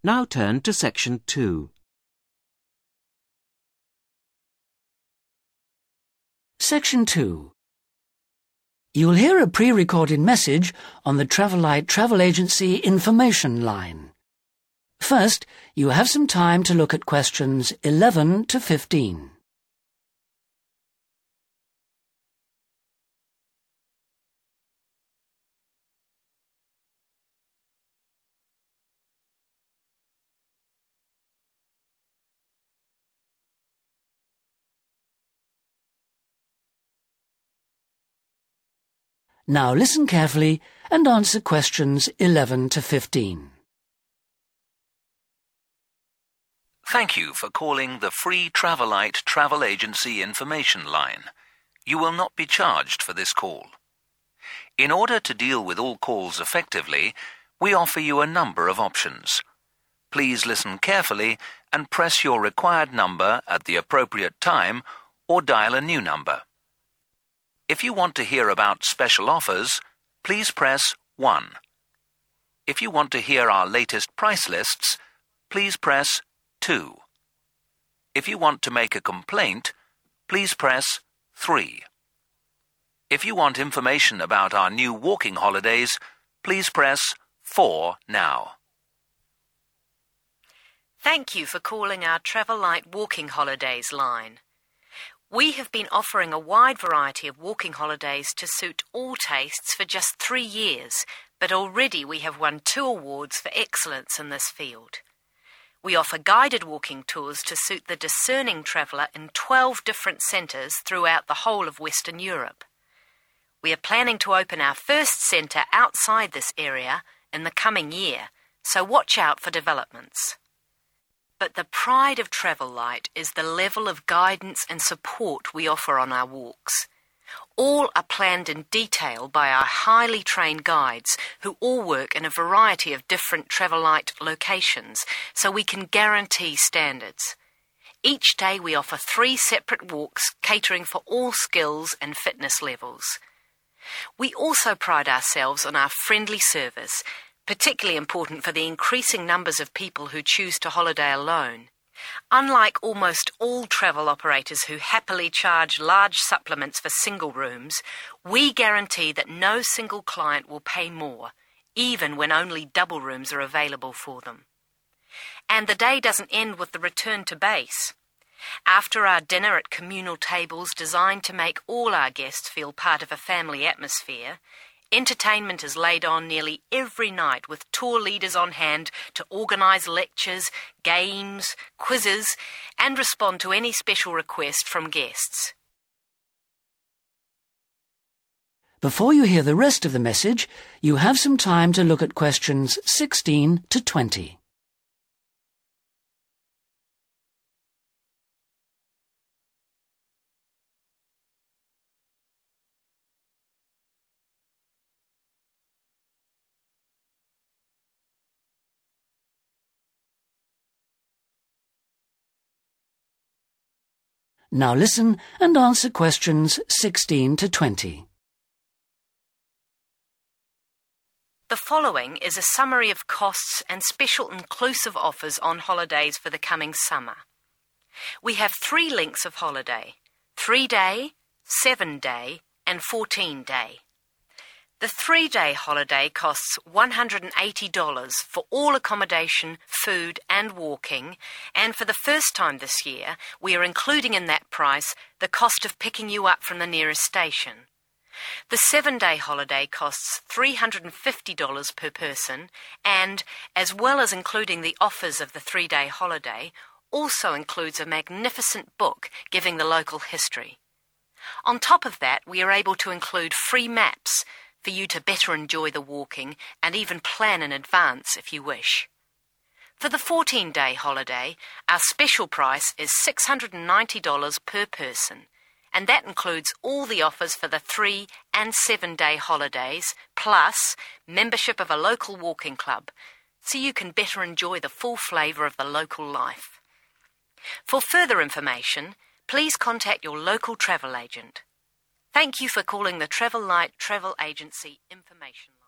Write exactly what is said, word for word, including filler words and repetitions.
Now turn to section two. Section two. You'll hear a pre-recorded message on the Travel-Light Travel Agency information line. First, you have some time to look at questions eleven to fifteen. Now listen carefully and answer questions eleven to fifteen. Thank you for calling the free Travel-Light Travel Agency information line. You will not be charged for this call. In order to deal with all calls effectively, we offer you a number of options. Please listen carefully and press your required number at the appropriate time or dial a new number. If you want to hear about special offers, please press one. If you want to hear our latest price lists, please press two. If you want to make a complaint, please press three. If you want information about our new walking holidays, please press four now. Thank you for calling our Travel-Light Walking Holidays line. We have been offering a wide variety of walking holidays to suit all tastes for just three years, but already we have won two awards for excellence in this field. We offer guided walking tours to suit the discerning traveller in twelve different centres throughout the whole of Western Europe. We are planning to open our first centre outside this area in the coming year, so watch out for developments. But the pride of Travel-Light is the level of guidance and support we offer on our walks. All are planned in detail by our highly trained guides who all work in a variety of different Travel-Light locations, so we can guarantee standards. Each day we offer three separate walks catering for all skills and fitness levels. We also pride ourselves on our friendly service, particularly important for the increasing numbers of people who choose to holiday alone. Unlike almost all travel operators who happily charge large supplements for single rooms, we guarantee that no single client will pay more, even when only double rooms are available for them. And the day doesn't end with the return to base. After our dinner at communal tables designed to make all our guests feel part of a family atmosphere, entertainment is laid on nearly every night with tour leaders on hand to organise lectures, games, quizzes, and respond to any special request from guests. Before you hear the rest of the message, you have some time to look at questions sixteen to twenty. Now listen and answer questions sixteen to twenty. The following is a summary of costs and special inclusive offers on holidays for the coming summer. We have three lengths of holiday: three-day, seven-day and fourteen-day. The three-day holiday costs one hundred eighty dollars for all accommodation, food and walking, and for the first time this year, we are including in that price the cost of picking you up from the nearest station. The seven-day holiday costs three hundred fifty dollars per person and, as well as including the offers of the three-day holiday, also includes a magnificent book giving the local history. On top of that, we are able to include free maps for you to better enjoy the walking and even plan in advance if you wish. For the fourteen-day holiday, our special price is six hundred ninety dollars per person, and that includes all the offers for the three- and seven-day holidays, plus membership of a local walking club, so you can better enjoy the full flavour of the local life. For further information, please contact your local travel agent. Thank you for calling the Travel-Light Travel Agency information.